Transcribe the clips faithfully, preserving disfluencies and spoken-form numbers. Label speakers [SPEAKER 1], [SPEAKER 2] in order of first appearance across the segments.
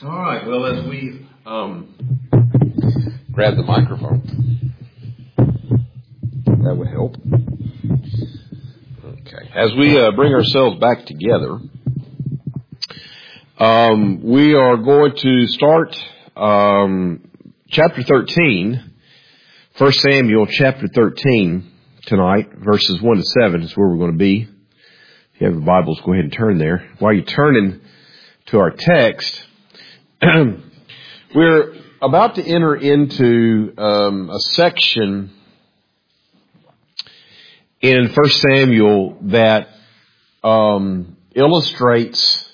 [SPEAKER 1] All right. Well, as we um, grab the microphone, that would help. Okay. As we uh, bring ourselves back together, um, we are going to start um, chapter thirteen, First Samuel chapter thirteen tonight, verses one to seven is where we're going to be. If you have your Bibles, go ahead and turn there. While you're turning to our text, we're about to enter into um, a section in First Samuel that um, illustrates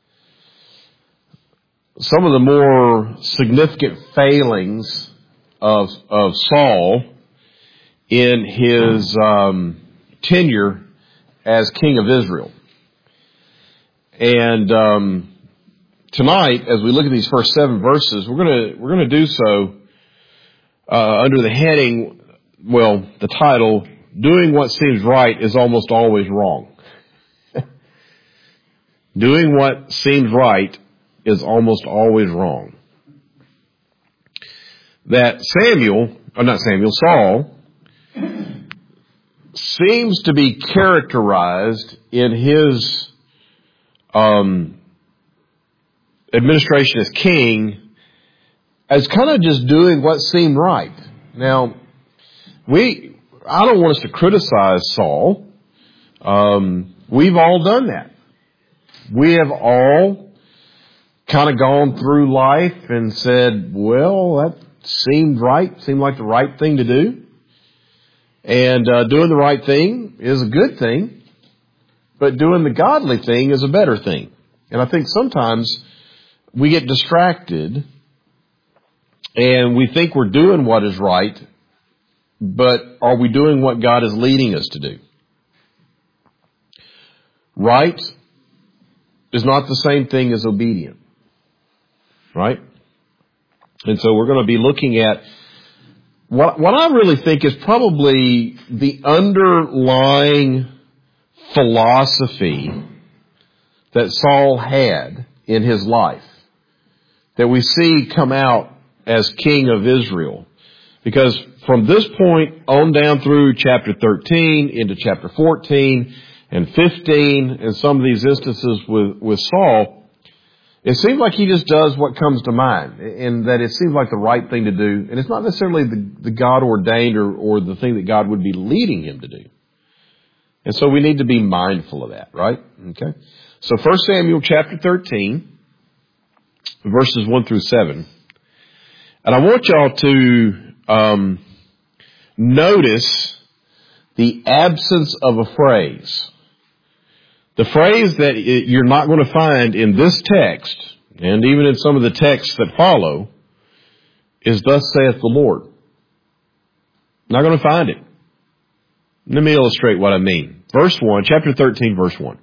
[SPEAKER 1] some of the more significant failings of of Saul in his um, tenure as king of Israel. And um, tonight, as we look at these first seven verses, we're gonna we're gonna do so uh, under the heading, well, the title, "Doing What Seems Right is Almost Always Wrong." Doing what seems right is almost always wrong. That Samuel, or not Samuel, Saul, seems to be characterized in his um, administration as king as kind of just doing what seemed right. Now, we, I don't want us to criticize Saul. Um, we've all done that. We have all kind of gone through life and said, well, that seemed right, seemed like the right thing to do. And uh, doing the right thing is a good thing, but doing the godly thing is a better thing. And I think sometimes we get distracted and we think we're doing what is right, but are we doing what God is leading us to do? Right is not the same thing as obedient, right? And so we're going to be looking at what, what I really think is probably the underlying philosophy that Saul had in his life that we see come out as king of Israel. Because from this point on down through chapter thirteen into chapter fourteen and fifteen and some of these instances with, with Saul, it seems like he just does what comes to mind, and that it seems like the right thing to do. And it's not necessarily the, the God-ordained or, or the thing that God would be leading him to do. And so we need to be mindful of that, right? Okay. So First Samuel chapter thirteen, verses one through seven. And I want y'all to um, notice the absence of a phrase. The phrase that you're not going to find in this text, and even in some of the texts that follow, is "Thus saith the Lord." Not going to find it. Let me illustrate what I mean. Verse one, chapter thirteen, verse one.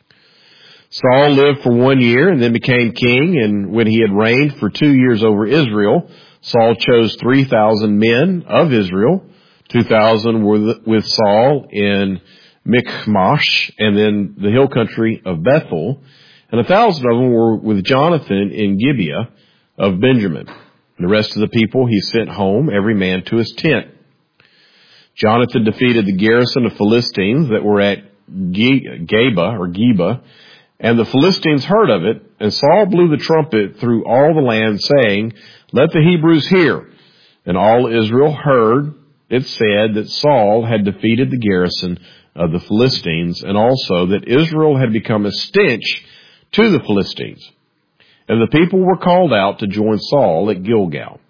[SPEAKER 1] Saul lived for one year and then became king, and when he had reigned for two years over Israel, Saul chose three thousand men of Israel. Two thousand were with Saul in Michmash, and then the hill country of Bethel, and a thousand of them were with Jonathan in Gibeah of Benjamin. And the rest of the people he sent home, every man to his tent. Jonathan defeated the garrison of Philistines that were at Geba or Geba, and the Philistines heard of it, and Saul blew the trumpet through all the land, saying, "Let the Hebrews hear." And all Israel heard it said that Saul had defeated the garrison of the Philistines, and also that Israel had become a stench to the Philistines. And the people were called out to join Saul at Gilgal.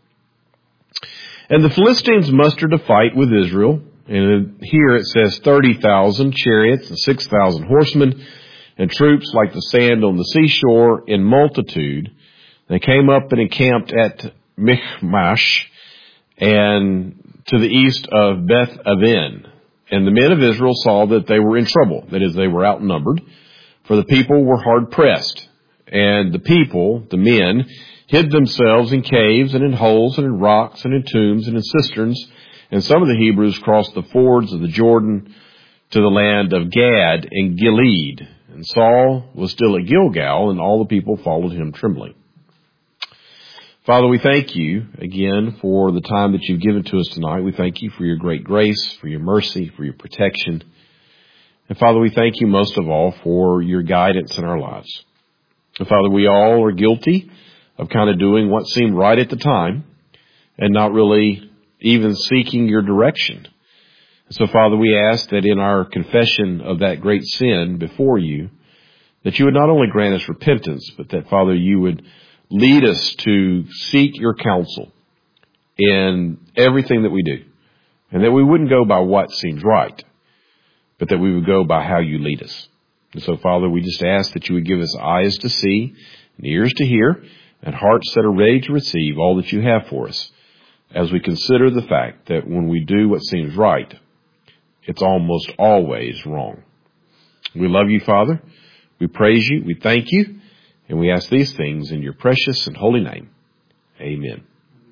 [SPEAKER 1] And the Philistines mustered to fight with Israel, and here it says thirty thousand chariots and six thousand horsemen, and troops like the sand on the seashore in multitude. They came up and encamped at Michmash, and to the east of Beth Aven. And the men of Israel saw that they were in trouble, that is, they were outnumbered, for the people were hard pressed. And the people, the men, hid themselves in caves and in holes and in rocks and in tombs and in cisterns. And some of the Hebrews crossed the fords of the Jordan to the land of Gad and Gilead. And Saul was still at Gilgal, and all the people followed him trembling. Father, we thank you again for the time that you've given to us tonight. We thank you for your great grace, for your mercy, for your protection. And Father, we thank you most of all for your guidance in our lives. And Father, we all are guilty of kind of doing what seemed right at the time and not really even seeking your direction. So Father, we ask that in our confession of that great sin before you, that you would not only grant us repentance, but that Father, you would lead us to seek your counsel in everything that we do. And that we wouldn't go by what seems right, but that we would go by how you lead us. And so, Father, we just ask that you would give us eyes to see, and ears to hear, and hearts that are ready to receive all that you have for us, as we consider the fact that when we do what seems right, it's almost always wrong. We love you, Father. We praise you. We thank you. And we ask these things in your precious and holy name. Amen.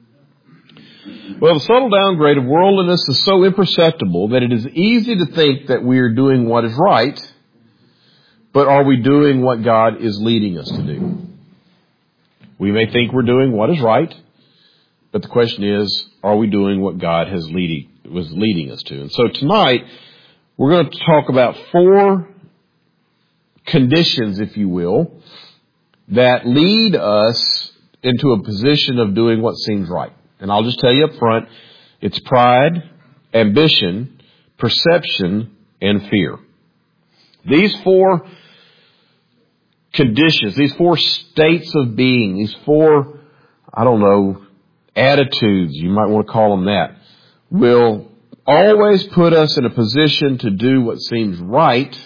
[SPEAKER 1] Well, the subtle downgrade of worldliness is so imperceptible that it is easy to think that we are doing what is right, but are we doing what God is leading us to do? We may think we're doing what is right, but the question is, are we doing what God has leading, was leading us to? And so tonight, we're going to talk about four conditions, if you will, that lead us into a position of doing what seems right. And I'll just tell you up front, it's pride, ambition, perception, and fear. These four conditions, these four states of being, these four, I don't know, attitudes, you might want to call them that, will always put us in a position to do what seems right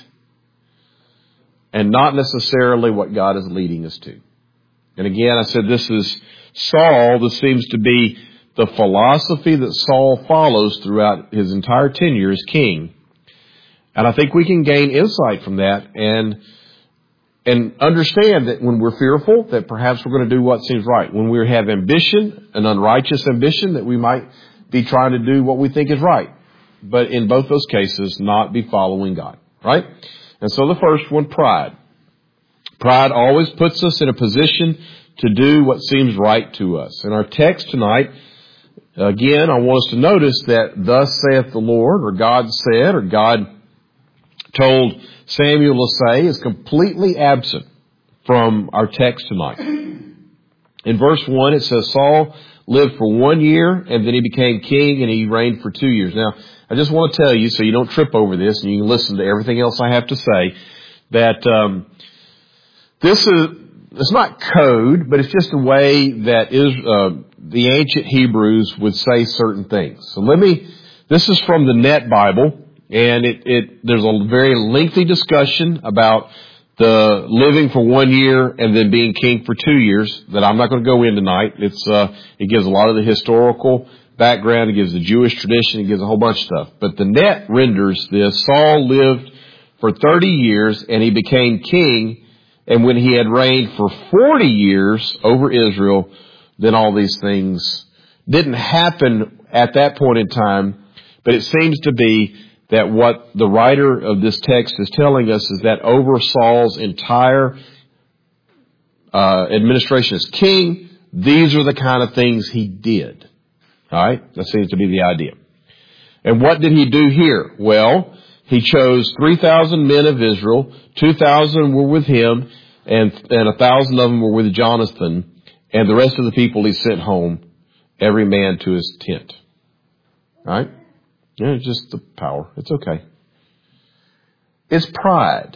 [SPEAKER 1] and not necessarily what God is leading us to. And again, I said this is Saul. This seems to be the philosophy that Saul follows throughout his entire tenure as king. And I think we can gain insight from that and and understand that when we're fearful, that perhaps we're going to do what seems right. When we have ambition, an unrighteous ambition, that we might be trying to do what we think is right. But in both those cases, not be following God, right? And so the first one, pride. Pride always puts us in a position to do what seems right to us. In our text tonight, again, I want us to notice that thus saith the Lord, or God said, or God told Samuel to say, is completely absent from our text tonight. In verse one, it says, Saul lived for one year, and then he became king, and he reigned for two years. Now, I just want to tell you, so you don't trip over this, and you can listen to everything else I have to say, that um, this is, it's not code, but it's just a way that is uh, the ancient Hebrews would say certain things. So let me, this is from the Net Bible, and it, it there's a very lengthy discussion about the living for one year and then being king for two years that I'm not going to go in tonight. It's uh, it gives a lot of the historical background. It gives the Jewish tradition. It gives a whole bunch of stuff. But the Net renders this. Saul lived for thirty years and he became king. And when he had reigned for forty years over Israel, then all these things didn't happen at that point in time. But it seems to be that what the writer of this text is telling us is that over Saul's entire uh, administration as king, these are the kind of things he did. All right? That seems to be the idea. And what did he do here? Well, he chose three thousand men of Israel. two thousand were with him, and and one thousand of them were with Jonathan. And the rest of the people he sent home, every man to his tent. All right? Yeah, it's just the power. It's okay. It's pride.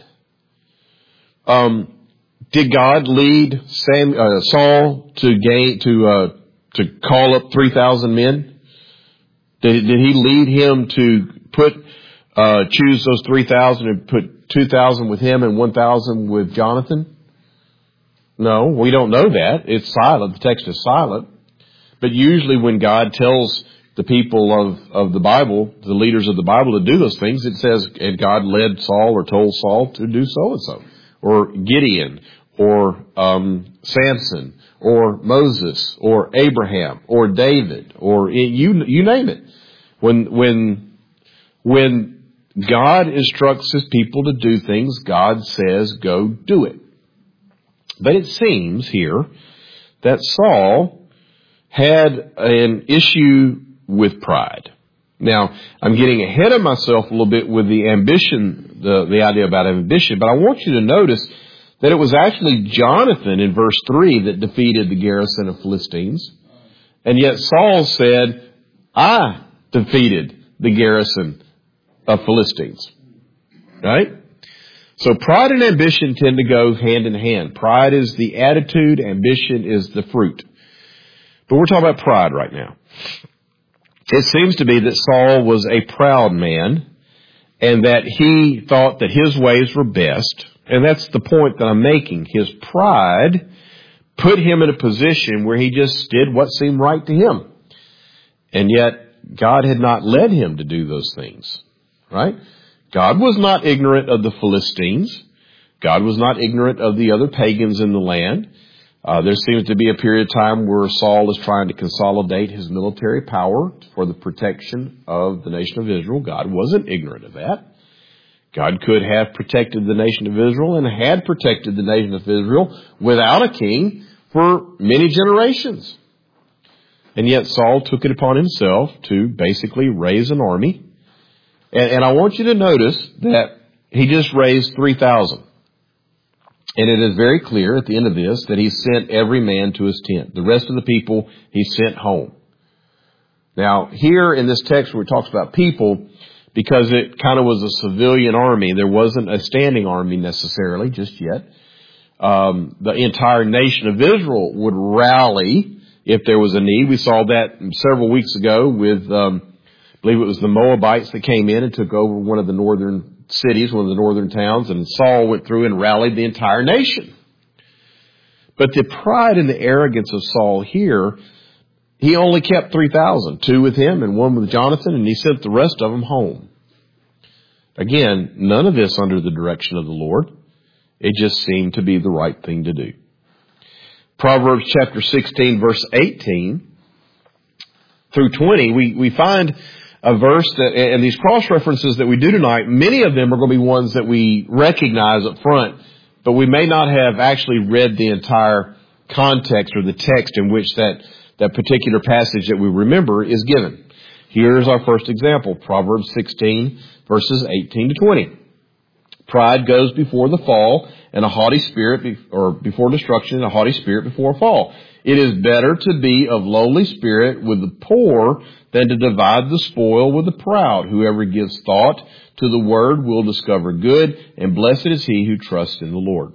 [SPEAKER 1] Um, did God lead Sam, uh, Saul to gain to uh, to call up three thousand men? Did did he lead him to put uh, choose those three thousand and put two thousand with him and one thousand with Jonathan? No, we don't know that. It's silent. The text is silent. But usually, when God tells the people of, of the Bible, the leaders of the Bible, to do those things, it says, and God led Saul or told Saul to do so and so. Or Gideon, or um, Samson, or Moses, or Abraham, or David, or you you name it. When when when God instructs his people to do things, God says, go do it. But it seems here that Saul had an issue with pride. Now, I'm getting ahead of myself a little bit with the ambition, the, the idea about ambition, but I want you to notice that it was actually Jonathan in verse three that defeated the garrison of Philistines. And yet Saul said, I defeated the garrison of Philistines. Right? So pride and ambition tend to go hand in hand. Pride is the attitude, ambition is the fruit. But we're talking about pride right now. It seems to be that Saul was a proud man and that he thought that his ways were best. And that's the point that I'm making. His pride put him in a position where he just did what seemed right to him. And yet God had not led him to do those things. Right? God was not ignorant of the Philistines. God was not ignorant of the other pagans in the land. Uh, there seems to be a period of time where Saul is trying to consolidate his military power for the protection of the nation of Israel. God wasn't ignorant of that. God could have protected the nation of Israel and had protected the nation of Israel without a king for many generations. And yet Saul took it upon himself to basically raise an army. And, and I want you to notice that he just raised three thousand. And it is very clear at the end of this that he sent every man to his tent. The rest of the people he sent home. Now, here in this text where it talks about people, because it kind of was a civilian army, there wasn't a standing army necessarily just yet. Um, the entire nation of Israel would rally if there was a need. We saw that several weeks ago with, um, I believe it was the Moabites that came in and took over one of the northern cities, one of the northern towns, and Saul went through and rallied the entire nation. But the pride and the arrogance of Saul here, he only kept three thousand, two with him and one with Jonathan, and he sent the rest of them home. Again, none of this under the direction of the Lord. It just seemed to be the right thing to do. Proverbs chapter sixteen, verse eighteen through twenty, we, we find a verse that, and these cross-references that we do tonight, many of them are going to be ones that we recognize up front, but we may not have actually read the entire context or the text in which that, that particular passage that we remember is given. Here's our first example, Proverbs sixteen, verses eighteen to twenty. Pride goes before the fall, and a haughty spirit, be, or before destruction, and a haughty spirit before a fall. It is better to be of lowly spirit with the poor than to divide the spoil with the proud. Whoever gives thought to the word will discover good, and blessed is he who trusts in the Lord.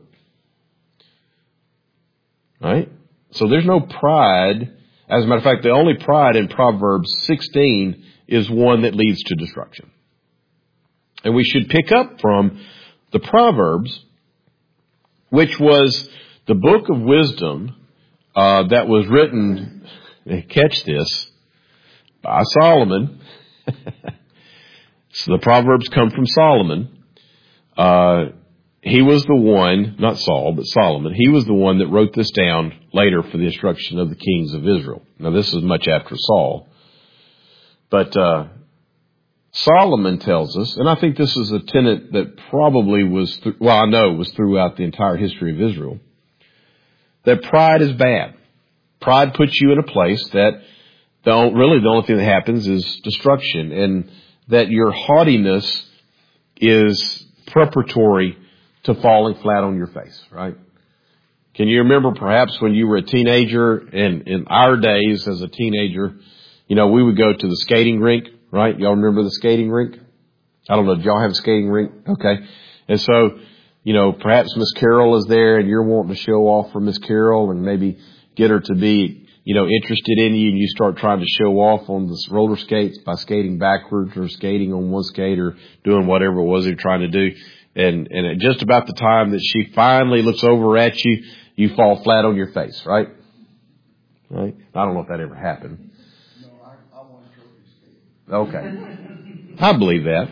[SPEAKER 1] Right? So there's no pride. As a matter of fact, the only pride in Proverbs sixteen is one that leads to destruction. And we should pick up from the Proverbs, which was the book of wisdom uh, that was written, catch this, by Solomon. So the Proverbs come from Solomon. Uh, he was the one, not Saul, but Solomon. He was the one that wrote this down later for the instruction of the kings of Israel. Now this is much after Saul. But uh, Solomon tells us, and I think this is a tenet that probably was, th- well, I know was throughout the entire history of Israel, that pride is bad. Pride puts you in a place that the, really the only thing that happens is destruction, and that your haughtiness is preparatory to falling flat on your face, right? Can you remember perhaps when you were a teenager, and in our days as a teenager, you know, we would go to the skating rink, right? Y'all remember the skating rink? I don't know. Did y'all have a skating rink? Okay. And so, you know, perhaps Miss Carol is there and you're wanting to show off for Miss Carol and maybe get her to be, you know, interested in you, and you start trying to show off on the roller skates by skating backwards or skating on one skate or doing whatever it was you're trying to do. And, and at just about the time that she finally looks over at you, you fall flat on your face, right? Right? I don't know if that ever happened.
[SPEAKER 2] No, I, I want trophy skating.
[SPEAKER 1] Okay. I believe that.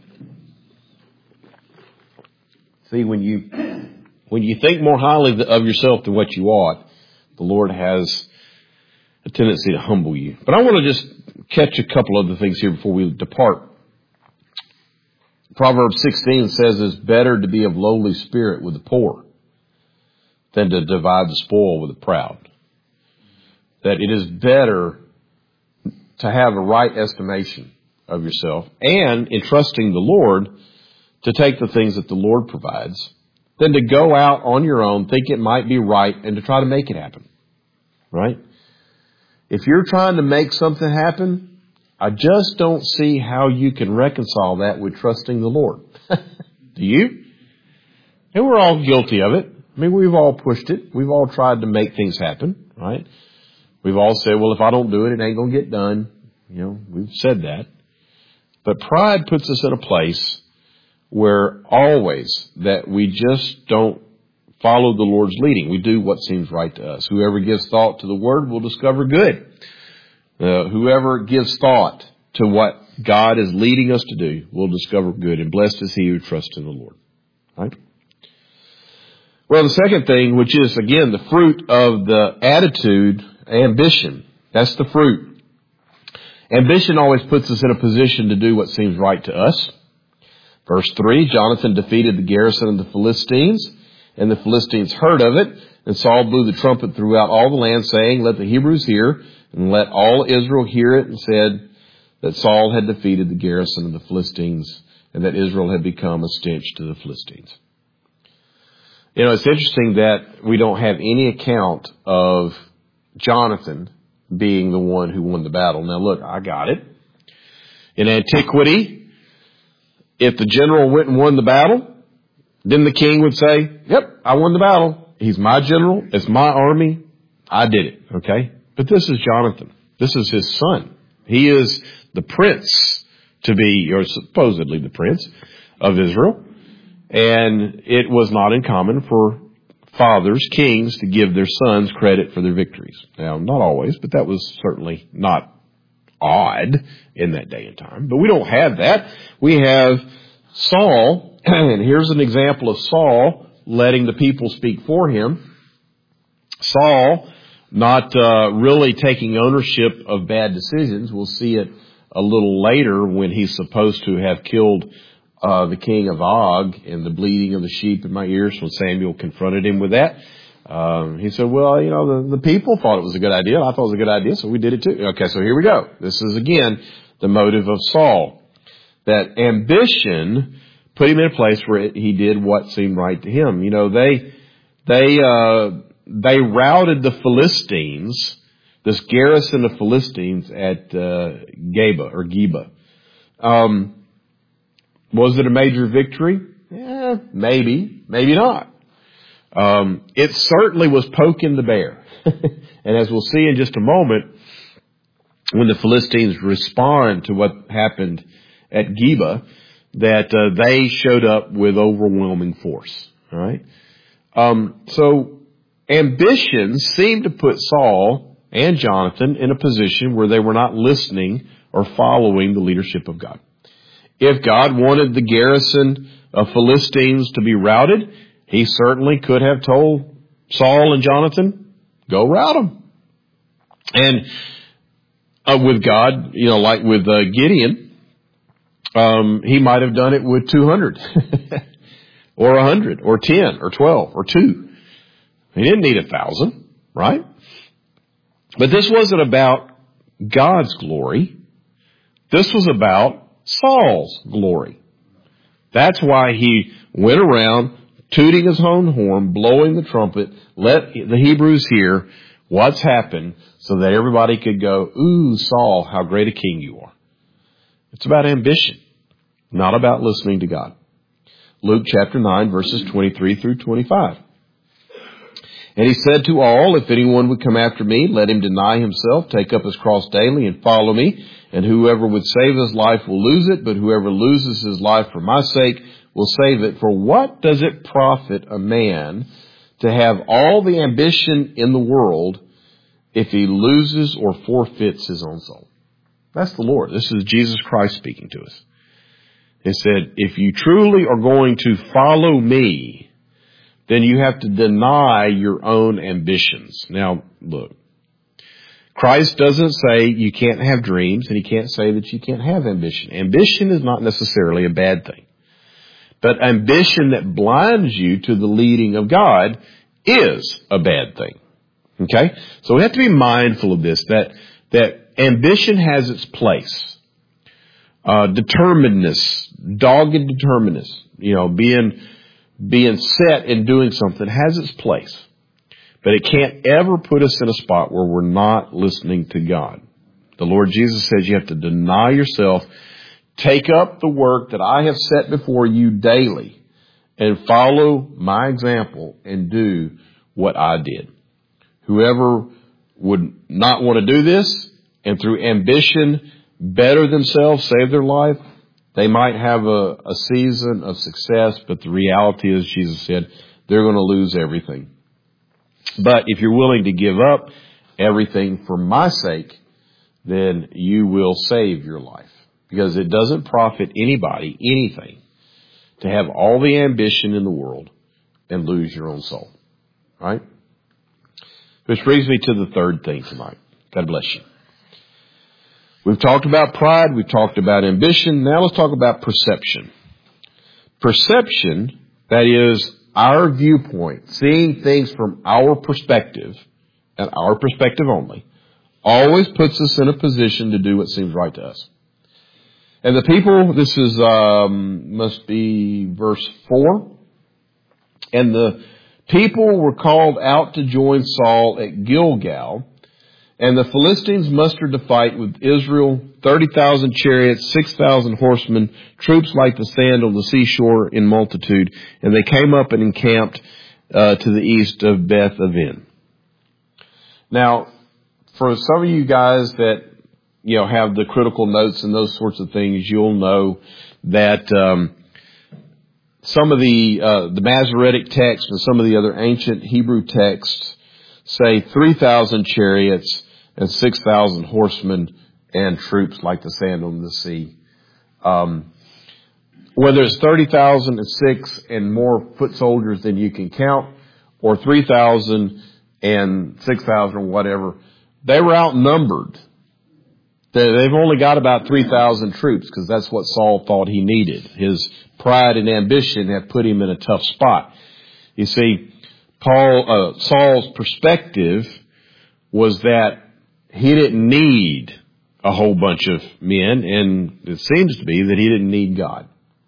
[SPEAKER 1] See, when you, when you think more highly of yourself than what you ought, the Lord has a tendency to humble you. But I want to just catch a couple other things here before we depart. Proverbs sixteen says it's better to be of lowly spirit with the poor than to divide the spoil with the proud. that it is better to have a right estimation of yourself and in trusting the Lord to take the things that the Lord provides than to go out on your own, think it might be right, and to try to make it happen. Right? If you're trying to make something happen, I just don't see how you can reconcile that with trusting the Lord. Do you? And we're all guilty of it. I mean, we've all pushed it. We've all tried to make things happen, right? We've all said, well, if I don't do it, it ain't going to get done. You know, we've said that. But pride puts us in a place where always that we just don't follow the Lord's leading. We do what seems right to us. Whoever gives thought to the word will discover good. Uh, whoever gives thought to what God is leading us to do will discover good. And blessed is he who trusts in the Lord. Right? Well, the second thing, which is, again, the fruit of the attitude, ambition. That's the fruit. Ambition always puts us in a position to do what seems right to us. Verse three, Jonathan defeated the garrison of the Philistines, and the Philistines heard of it. And Saul blew the trumpet throughout all the land, saying, let the Hebrews hear, and let all Israel hear it, and said that Saul had defeated the garrison of the Philistines, and that Israel had become a stench to the Philistines. You know, it's interesting that we don't have any account of Jonathan being the one who won the battle. Now look, I got it. In antiquity, if the general went and won the battle, then the king would say, yep, I won the battle. He's my general. It's my army. I did it. Okay. But this is Jonathan. This is his son. He is the prince to be, or supposedly the prince of Israel. And it was not uncommon for fathers, kings, to give their sons credit for their victories. Now, not always, but that was certainly not odd in that day and time. But we don't have that. We have Saul, and here's an example of Saul letting the people speak for him. Saul not uh, really taking ownership of bad decisions. We'll see it a little later when he's supposed to have killed Uh, the king of Og and the bleating of the sheep in my ears when Samuel confronted him with that. Um, he said, well, you know, the, the people thought it was a good idea. I thought it was a good idea, so we did it too. Okay, so here we go. This is, again, the motive of Saul. That ambition put him in a place where it, he did what seemed right to him. You know, they, they, uh, they routed the Philistines, this garrison of Philistines at, uh, Geba or Geba. Um, Was it a major victory? Yeah, maybe, maybe not. Um, it certainly was poking the bear. And as we'll see in just a moment, when the Philistines respond to what happened at Geba, that uh, they showed up with overwhelming force. All right. Um, so ambition seemed to put Saul and Jonathan in a position where they were not listening or following the leadership of God. If God wanted the garrison of Philistines to be routed, he certainly could have told Saul and Jonathan, go rout them. And uh, with God, you know, like with uh, Gideon, um, he might have done it with two hundred or one hundred or ten or twelve or two. He didn't need a thousand, right? But this wasn't about God's glory. This was about Saul's glory. That's why he went around tooting his own horn, blowing the trumpet, let the Hebrews hear what's happened so that everybody could go, ooh, Saul, how great a king you are. It's about ambition, not about listening to God. Luke chapter nine, verses twenty-three through twenty-five. And he said to all, if anyone would come after me, let him deny himself, take up his cross daily, and follow me. And whoever would save his life will lose it, but whoever loses his life for my sake will save it. For what does it profit a man to have all the ambition in the world if he loses or forfeits his own soul? That's the Lord. This is Jesus Christ speaking to us. He said, if you truly are going to follow me, then you have to deny your own ambitions. Now, look, Christ doesn't say you can't have dreams, and he can't say that you can't have ambition. Ambition is not necessarily a bad thing. But ambition that blinds you to the leading of God is a bad thing. Okay? So we have to be mindful of this, that, that ambition has its place. Uh, determinedness, dogged determinedness, you know, being, being set in doing something has its place. But it can't ever put us in a spot where we're not listening to God. The Lord Jesus says you have to deny yourself, take up the work that I have set before you daily, and follow my example and do what I did. Whoever would not want to do this and through ambition better themselves, save their life, they might have a, a season of success, but the reality is, Jesus said, they're going to lose everything. But if you're willing to give up everything for my sake, then you will save your life. Because it doesn't profit anybody anything to have all the ambition in the world and lose your own soul. Right? Which brings me to the third thing tonight. God bless you. We've talked about pride. We've talked about ambition. Now let's talk about perception. Perception, that is our viewpoint, seeing things from our perspective, and our perspective only, always puts us in a position to do what seems right to us. And the people, this is, um, must be verse four. And the people were called out to join Saul at Gilgal. And the Philistines mustered to fight with Israel, thirty thousand chariots, six thousand horsemen, troops like the sand on the seashore in multitude. And they came up and encamped uh, to the east of Beth Aven. Now, for some of you guys that, you know, have the critical notes and those sorts of things, you'll know that um, some of the uh, the Masoretic text and some of the other ancient Hebrew texts say three thousand chariots and six thousand horsemen and troops like the sand on the sea. Um, whether it's thirty thousand and six and more foot soldiers than you can count, or three thousand and six thousand or whatever, they were outnumbered. They've only got about three thousand troops because that's what Saul thought he needed. His pride and ambition had put him in a tough spot. You see, Paul, uh, Saul's perspective was that he didn't need a whole bunch of men, and it seems to be that he didn't need God.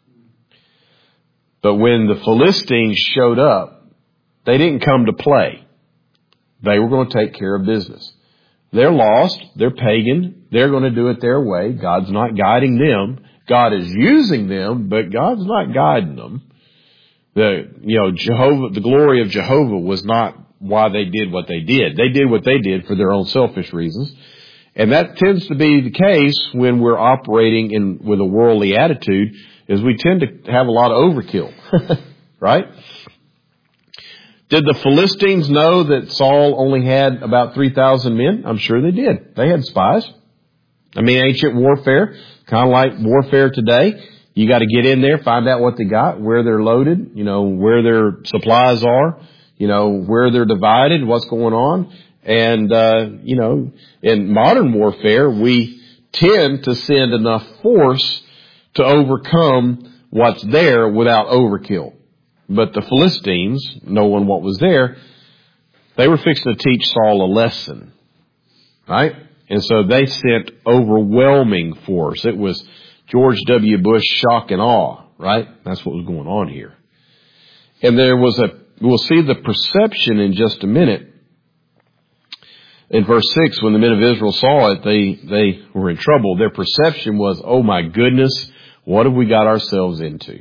[SPEAKER 1] But when the Philistines showed up, they didn't come to play. They were going to take care of business. They're lost. They're pagan. They're going to do it their way. God's not guiding them. God is using them, but God's not guiding them. The, you know, Jehovah, the glory of Jehovah was not why they did what they did. They did what they did for their own selfish reasons. And that tends to be the case when we're operating in with a worldly attitude, is we tend to have a lot of overkill. Right? Did the Philistines know that Saul only had about three thousand men? I'm sure they did. They had spies. I mean, ancient warfare, kind of like warfare today. You got to get in there, find out what they got, where they're loaded, you know, where their supplies are, you know, where they're divided, what's going on. And, uh, you know, in modern warfare, we tend to send enough force to overcome what's there without overkill. But the Philistines, knowing what was there, they were fixing to teach Saul a lesson, right? And so they sent overwhelming force. It was George W. Bush shock and awe, right? That's what was going on here. And there was a, we'll see the perception in just a minute. In verse six, when the men of Israel saw it, they, they were in trouble. Their perception was, oh my goodness, what have we got ourselves into?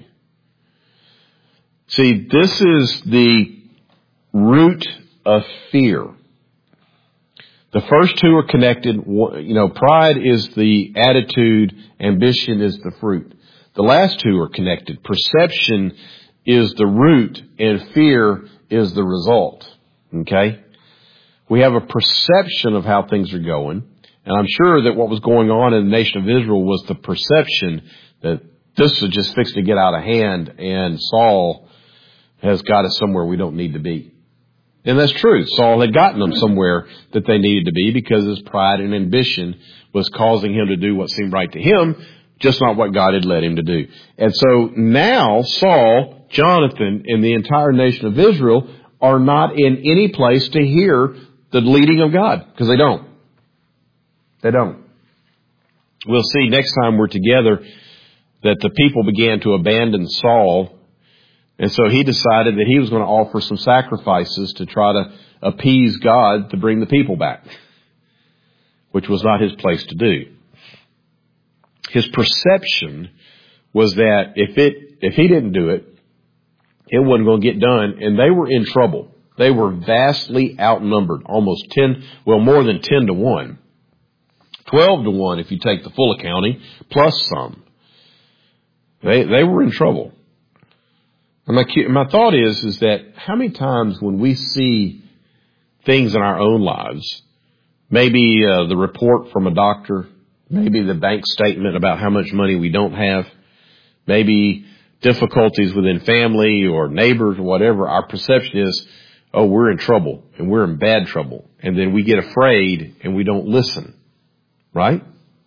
[SPEAKER 1] See, this is the root of fear. The first two are connected. You know, pride is the attitude, ambition is the fruit. The last two are connected. Perception is the root and fear is the result. Okay? We have a perception of how things are going. And I'm sure that what was going on in the nation of Israel was the perception that this was just fixed to get out of hand and Saul has got us somewhere we don't need to be. And that's true. Saul had gotten them somewhere that they needed to be because his pride and ambition was causing him to do what seemed right to him, just not what God had led him to do. And so now Saul, Jonathan, and the entire nation of Israel are not in any place to hear the leading of God, because they don't. They don't. We'll see next time we're together that the people began to abandon Saul, and so he decided that he was going to offer some sacrifices to try to appease God to bring the people back, which was not his place to do. His perception was that if it if he didn't do it, it wasn't going to get done, and they were in trouble. They were vastly outnumbered, almost ten, well, more than ten to one. twelve to one if you take the full accounting, plus some. They they were in trouble. And my, my thought is, is that how many times when we see things in our own lives, maybe uh, the report from a doctor, maybe the bank statement about how much money we don't have, maybe difficulties within family or neighbors or whatever, our perception is, oh, we're in trouble and we're in bad trouble. And then we get afraid and we don't listen. Right?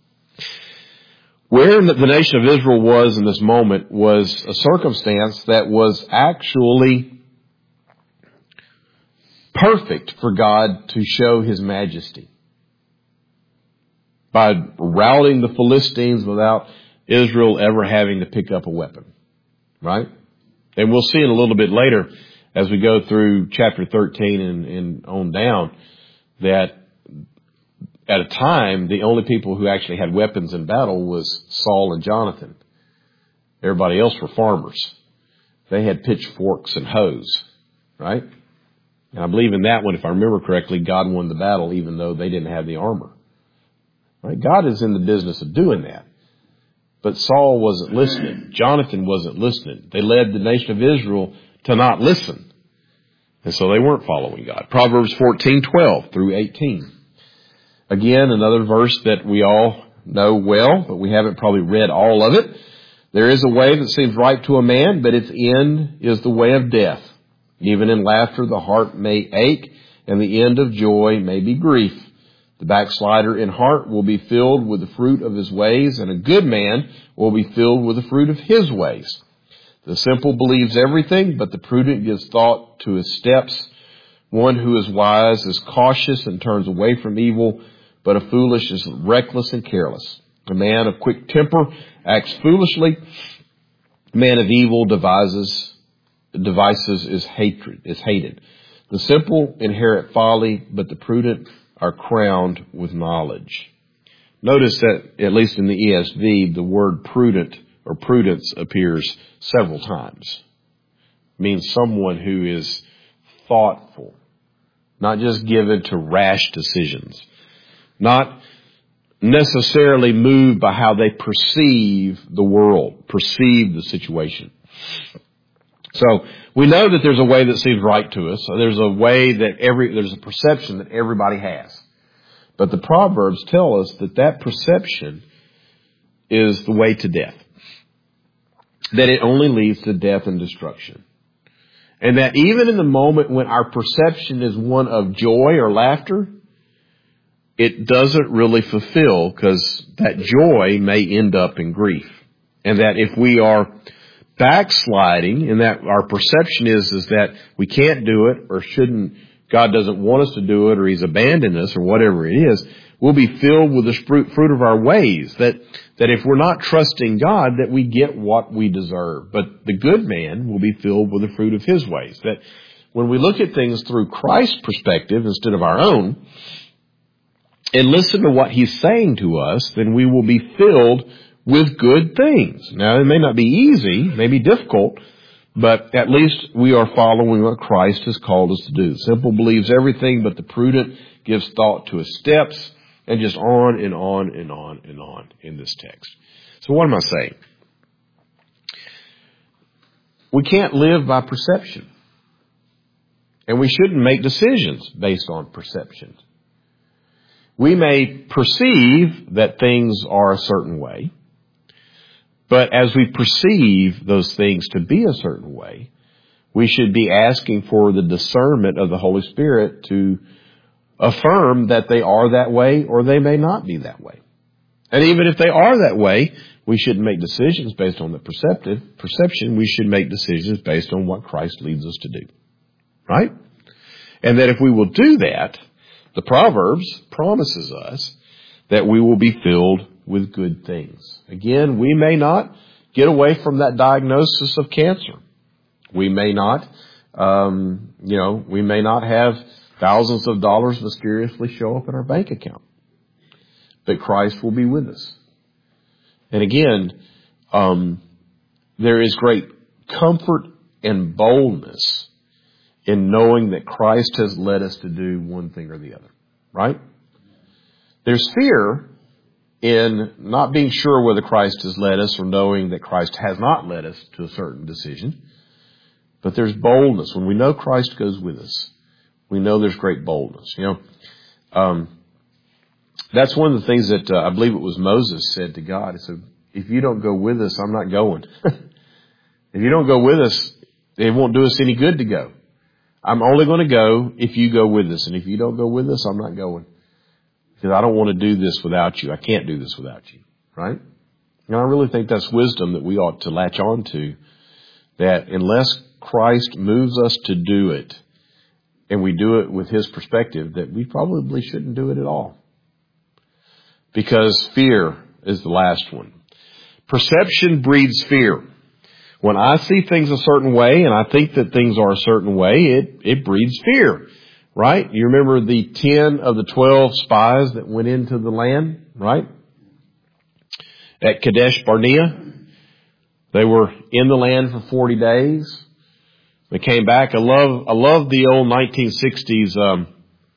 [SPEAKER 1] Where the nation of Israel was in this moment was a circumstance that was actually perfect for God to show his majesty. By routing the Philistines without Israel ever having to pick up a weapon. Right? And we'll see it a little bit later as we go through chapter thirteen and, and on down that at a time, the only people who actually had weapons in battle was Saul and Jonathan. Everybody else were farmers. They had pitchforks and hoes, right? And I believe in that one, if I remember correctly, God won the battle even though they didn't have the armor. Right? God is in the business of doing that. But Saul wasn't listening. Jonathan wasn't listening. They led the nation of Israel to not listen. And so they weren't following God. Proverbs fourteen, twelve through eighteen. Again, another verse that we all know well, but we haven't probably read all of it. There is a way that seems right to a man, but its end is the way of death. Even in laughter the heart may ache, and the end of joy may be grief. The backslider in heart will be filled with the fruit of his ways, and a good man will be filled with the fruit of his ways. The simple believes everything, but the prudent gives thought to his steps. One who is wise is cautious and turns away from evil, but a foolish is reckless and careless. A man of quick temper acts foolishly. A man of evil devises, devices is hatred, is hated. The simple inherit folly, but the prudent are crowned with knowledge. Notice that, at least in the E S V, the word prudent or prudence appears several times. It means someone who is thoughtful, not just given to rash decisions, not necessarily moved by how they perceive the world, perceive the situation. So we know that there's a way that seems right to us. So there's a way that every, there's a perception that everybody has. But the Proverbs tell us that that perception is the way to death. That it only leads to death and destruction. And that even in the moment when our perception is one of joy or laughter, it doesn't really fulfill, because that joy may end up in grief. And that if we are backsliding, and that our perception is, is that we can't do it, or shouldn't, God doesn't want us to do it, or He's abandoned us, or whatever it is, we'll be filled with the fruit, fruit of our ways. That, that if we're not trusting God, that we get what we deserve. But the good man will be filled with the fruit of his ways. That when we look at things through Christ's perspective instead of our own, and listen to what He's saying to us, then we will be filled with good things. Now, it may not be easy, it may be difficult, but at least we are following what Christ has called us to do. The simple believes everything, but the prudent gives thought to his steps, and just on and on and on and on in this text. So what am I saying? We can't live by perception. And we shouldn't make decisions based on perception. We may perceive that things are a certain way, but as we perceive those things to be a certain way, we should be asking for the discernment of the Holy Spirit to affirm that they are that way or they may not be that way. And even if they are that way, we shouldn't make decisions based on the perceptive perception. We should make decisions based on what Christ leads us to do. Right? And that if we will do that, the Proverbs promises us that we will be filled with good things. Again, we may not get away from that diagnosis of cancer. We may not, um, you know, we may not have thousands of dollars mysteriously show up in our bank account. But Christ will be with us. And again, um, there is great comfort and boldness in knowing that Christ has led us to do one thing or the other. Right? There's fear in not being sure whether Christ has led us or knowing that Christ has not led us to a certain decision. But there's boldness. When we know Christ goes with us, we know there's great boldness. You know, um, that's one of the things that uh, I believe it was Moses said to God. He said, if you don't go with us, I'm not going. If you don't go with us, it won't do us any good to go. I'm only going to go if you go with us. And if you don't go with us, I'm not going. Because I don't want to do this without you. I can't do this without you. Right? And I really think that's wisdom that we ought to latch on to. That unless Christ moves us to do it, and we do it with His perspective, that we probably shouldn't do it at all. Because fear is the last one. Perception breeds fear. When I see things a certain way and I think that things are a certain way, it, it breeds fear. Right? You remember the ten of the twelve spies that went into the land, right? At Kadesh Barnea. They were in the land for forty days. They came back. I love, I love the old nineteen sixties, um,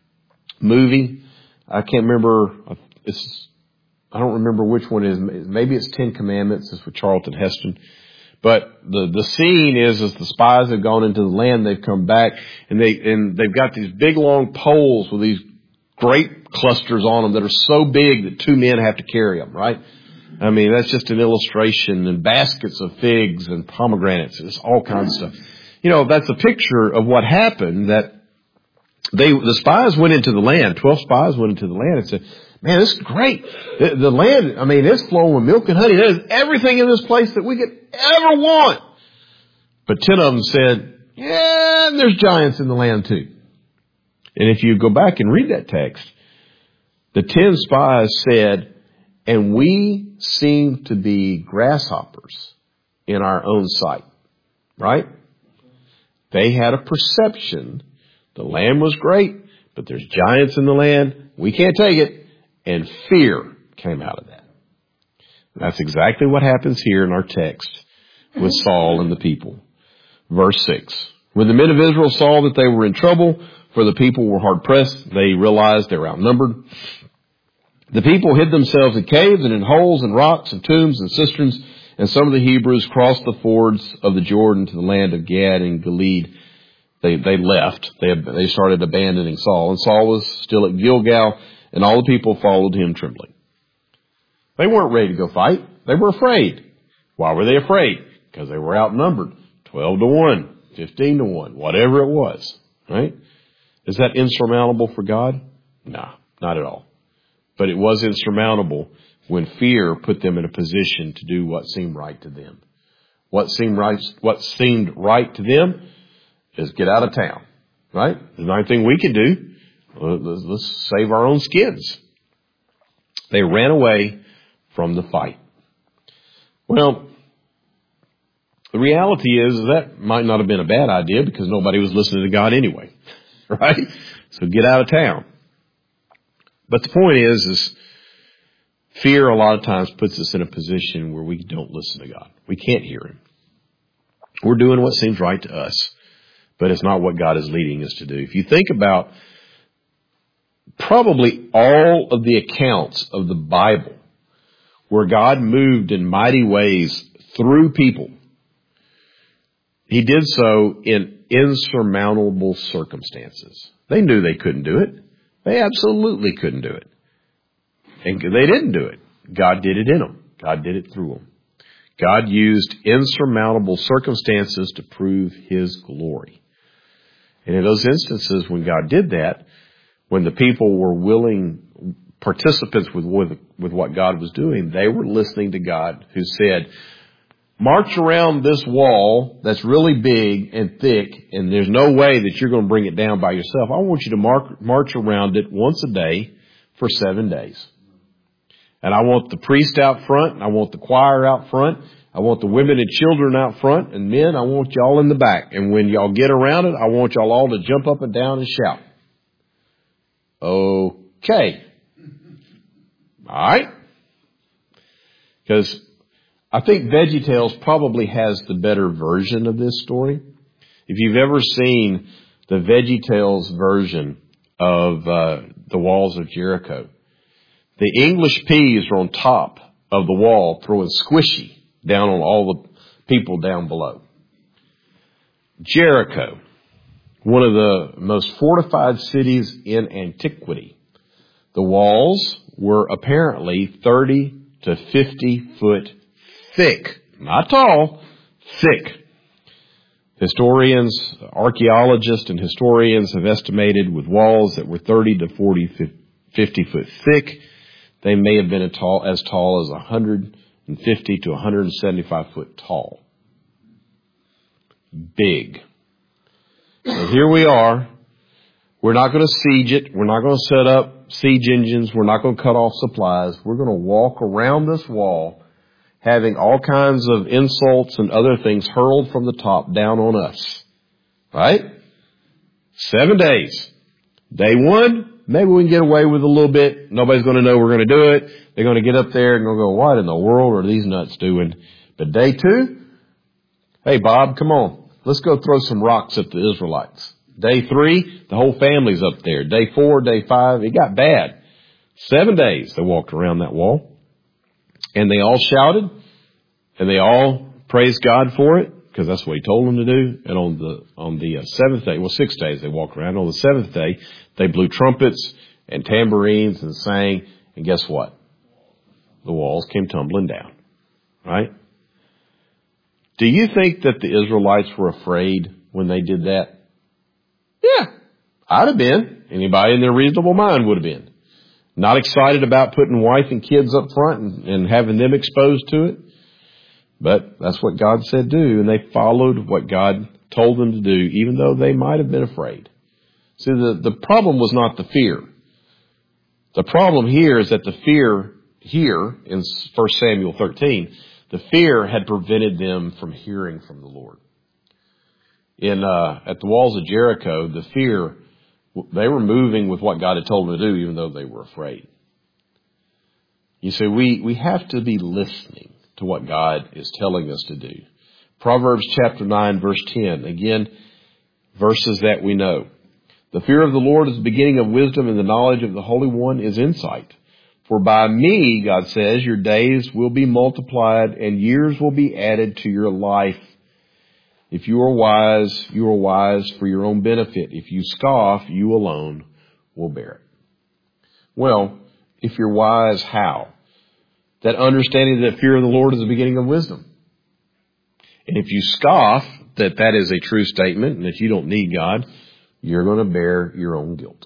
[SPEAKER 1] movie. I can't remember, it's, I don't remember which one it is. Maybe it's Ten Commandments. It's with Charlton Heston. But the, the scene is, as the spies have gone into the land, they've come back and they, and they've got these big long poles with these grape clusters on them that are so big that two men have to carry them, right? I mean, that's just an illustration, and baskets of figs and pomegranates. It's all kinds of stuff. You know, that's a picture of what happened, that they, the spies went into the land, twelve spies went into the land and said, man, this is great. The, the land, I mean, it's flowing with milk and honey. There's everything in this place that we could ever want. But ten of them said, yeah, there's giants in the land too. And if you go back and read that text, the ten spies said, and we seem to be grasshoppers in our own sight. Right? They had a perception. The land was great, but there's giants in the land. We can't take it. And fear came out of that. That's exactly what happens here in our text with Saul and the people. Verse six. When the men of Israel saw that they were in trouble, for the people were hard pressed, they realized they were outnumbered. The people hid themselves in caves and in holes and rocks and tombs and cisterns, and some of the Hebrews crossed the fords of the Jordan to the land of Gad and Gilead. They, they left. They, they started abandoning Saul. And Saul was still at Gilgal, and all the people followed him trembling. They weren't ready to go fight. They were afraid. Why were they afraid? Because they were outnumbered. Twelve to one, fifteen to one, whatever it was. Right? Is that insurmountable for God? No, not at all. But it was insurmountable when fear put them in a position to do what seemed right to them. What seemed right, what seemed right to them is get out of town. Right? There's nothing we can do. Let's save our own skins. They ran away from the fight. Well, the reality is that might not have been a bad idea because nobody was listening to God anyway. Right? So get out of town. But the point is, is fear a lot of times puts us in a position where we don't listen to God. We can't hear Him. We're doing what seems right to us, but it's not what God is leading us to do. If you think about probably all of the accounts of the Bible where God moved in mighty ways through people, He did so in insurmountable circumstances. They knew they couldn't do it. They absolutely couldn't do it. And they didn't do it. God did it in them. God did it through them. God used insurmountable circumstances to prove His glory. And in those instances when God did that, when the people were willing participants with, with, with what God was doing, they were listening to God, who said, march around this wall that's really big and thick, and there's no way that you're going to bring it down by yourself. I want you to mark, march around it once a day for seven days. And I want the priest out front, and I want the choir out front, I want the women and children out front, and men, I want y'all in the back. And when y'all get around it, I want y'all all to jump up and down and shout. Okay. All right? Because I think VeggieTales probably has the better version of this story. If you've ever seen the VeggieTales version of uh, the walls of Jericho, the English peas are on top of the wall throwing squishy down on all the people down below. Jericho, one of the most fortified cities in antiquity. The walls were apparently thirty to fifty foot thick. Not tall, thick. Historians, archaeologists and historians have estimated with walls that were thirty to forty, fifty foot thick, they may have been as tall as, tall as one hundred fifty to one hundred seventy-five foot tall. Big. So here we are. We're not going to siege it. We're not going to set up siege engines. We're not going to cut off supplies. We're going to walk around this wall having all kinds of insults and other things hurled from the top down on us. Right? Seven days. Day one, maybe we can get away with a little bit. Nobody's going to know we're going to do it. They're going to get up there and go, what in the world are these nuts doing? But day two, hey, Bob, come on. Let's go throw some rocks at the Israelites. Day three, the whole family's up there. Day four, day five, it got bad. Seven days they walked around that wall. And they all shouted. And they all praised God for it, because that's what He told them to do. And on the on the uh, seventh day, well, six days they walked around. On the seventh day, they blew trumpets and tambourines and sang. And guess what? The walls came tumbling down. Right? Do you think that the Israelites were afraid when they did that? Yeah, I'd have been. Anybody in their reasonable mind would have been. Not excited about putting wife and kids up front and, and having them exposed to it. But that's what God said do, and they followed what God told them to do, even though they might have been afraid. See, the, the problem was not the fear. The problem here is that the fear here in First Samuel thirteen, the fear had prevented them from hearing from the Lord. In uh, at the walls of Jericho, the fear, they were moving with what God had told them to do, even though they were afraid. You see, we, we have to be listening to what God is telling us to do. Proverbs chapter nine, verse ten. Again, verses that we know. The fear of the Lord is the beginning of wisdom, and the knowledge of the Holy One is insight. For by me, God says, your days will be multiplied, and years will be added to your life. If you are wise, you are wise for your own benefit. If you scoff, you alone will bear it. Well, if you're wise, how? That understanding that fear of the Lord is the beginning of wisdom. And if you scoff that that is a true statement and that you don't need God, you're going to bear your own guilt.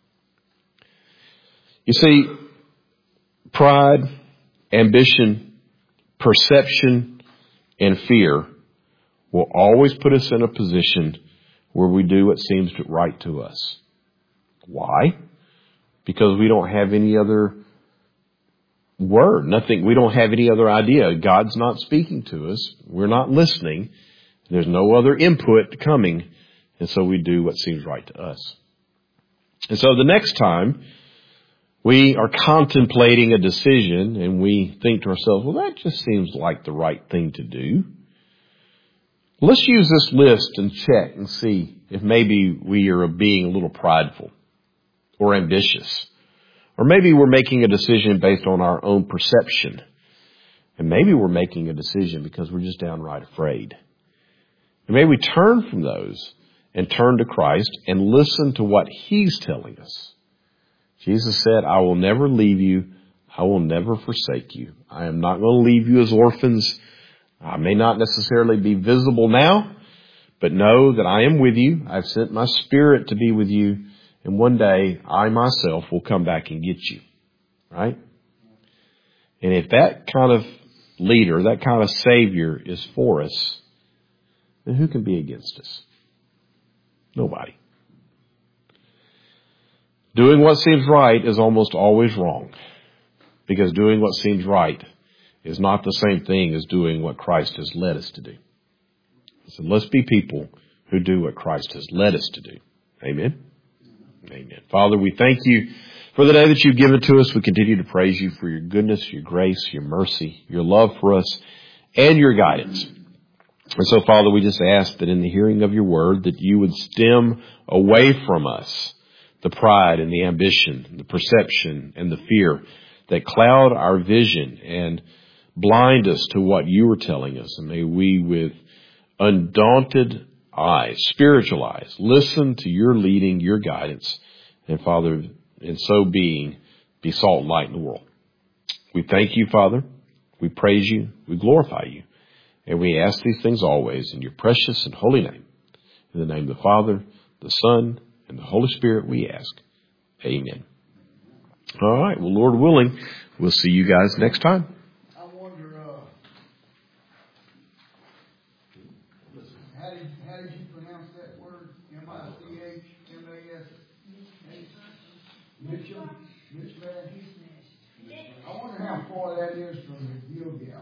[SPEAKER 1] You see, pride, ambition, perception, and fear will always put us in a position where we do what seems right to us. Why? Because we don't have any other word, nothing. We don't have any other idea. God's not speaking to us. We're not listening. There's no other input coming. And so we do what seems right to us. And so the next time we are contemplating a decision and we think to ourselves, well, that just seems like the right thing to do. Let's use this list and check and see if maybe we are being a little prideful or ambitious. Or maybe we're making a decision based on our own perception. And maybe we're making a decision because we're just downright afraid. And maybe we turn from those and turn to Christ and listen to what He's telling us. Jesus said, I will never leave you. I will never forsake you. I am not going to leave you as orphans. I may not necessarily be visible now, but know that I am with you. I've sent my Spirit to be with you. And one day, I myself will come back and get you. Right? And if that kind of leader, that kind of Savior is for us, then who can be against us? Nobody. Doing what seems right is almost always wrong, because doing what seems right is not the same thing as doing what Christ has led us to do. So let's be people who do what Christ has led us to do. Amen? Amen. Father, we thank you for the day that you've given to us. We continue to praise you for your goodness, your grace, your mercy, your love for us, and your guidance. And so, Father, we just ask that in the hearing of your word that you would stem away from us the pride and the ambition, the perception and the fear that cloud our vision and blind us to what you are telling us. And may we, with undaunted eyes, spiritual eyes, listen to your leading, your guidance. And Father, in so being, be salt and light in the world. We thank you, Father. We praise you. We glorify you. And we ask these things always in your precious and holy name. In the name of the Father, the Son, and the Holy Spirit we ask. Amen. All right. Well, Lord willing, we'll see you guys next time.
[SPEAKER 2] I wonder, uh, how did, how did you pronounce that word? M I C H M A S? Mitchell? Mitchell? I wonder how far that is from the Gilgal.